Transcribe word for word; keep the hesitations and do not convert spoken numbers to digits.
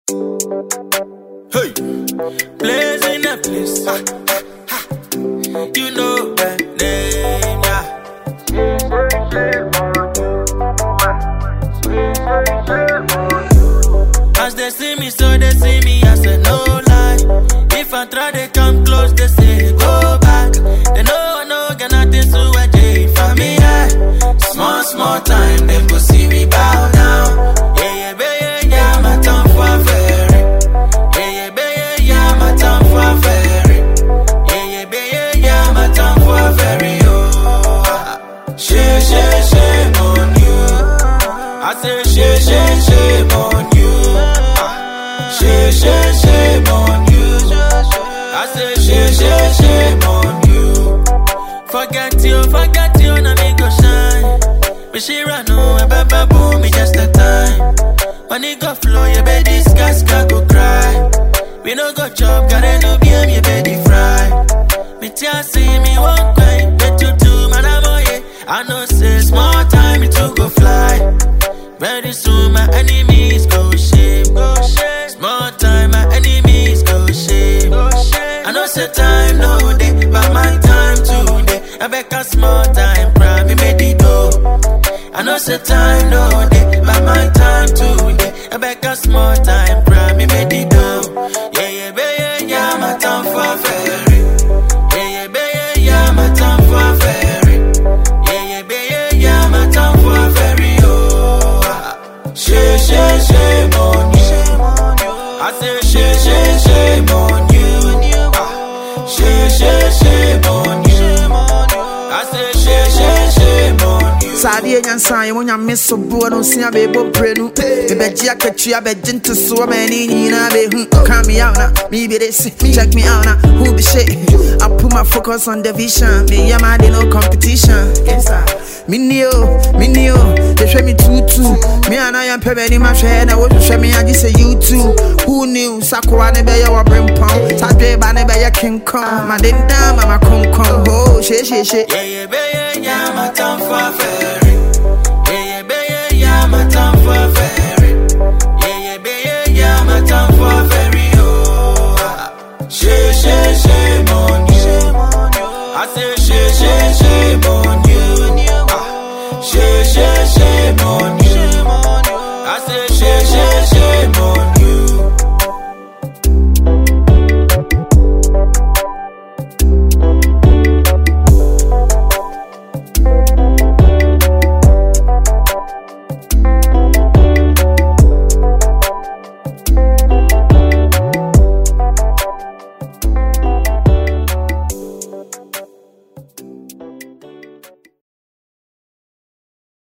Hey, blaze in the place. Ha, ha. You know that name, yeah. As they see me, so they see me. I say no lie. If I try to come close, they say go back. They know I know get nothing to a J for me. Yeah. Small small time, they go see me bow down. Yeah yeah yeah yeah, my time for fairy. Yeah yeah yeah yeah, my time for fairy. Yeah yeah yeah yeah, my time for fairy. Oh, shame shame shame on you. I say shame shame shame on you. Shame shame shame on you. I say shame shame shame on you. Forget you, forget you, now me go shine. But she run no, a baba boom, me just the time. When it go flow, your baby gas go cry. We no go chop, gotta do be me baby fry. Me tia see me one cry, bet you two, man I'm oh yeah. I know say small time it to go fly. Very soon my enemies go shame, go shame. Small time my enemies go shame, go shame. I know say time no day, but my time today. I beg a small time, cry me made it go. I know say time no day, but my time today. I beg a small time, cry me made it go. Yeah yeah yeah yeah, my time for fairy. Yeah yeah yeah yeah, my time for fairy. Yeah yeah yeah yeah, my time for fairy. Oh, shame shame shame on you. I say shame shame shame on you. Shame shame shame on you. I say shame shame shame on you. Sadia nyansan when you miss so bored on see a baby prenu. The begia catch you, I bet into so many in a baby. Come me out now, maybe they see. Check me out now, who be shit? I put my focus on the vision. Me, yeah, man, no competition. Me neo, me neo, they show me two two. Me and I am pebble my share. I want to show me, I just say you too. Who knew? Sakura never your brim pump. Saturday, but never your king come. My din down, mama come come. Oh, shit, shit, shit. Yeah, yeah, yeah, yeah, my time for fair.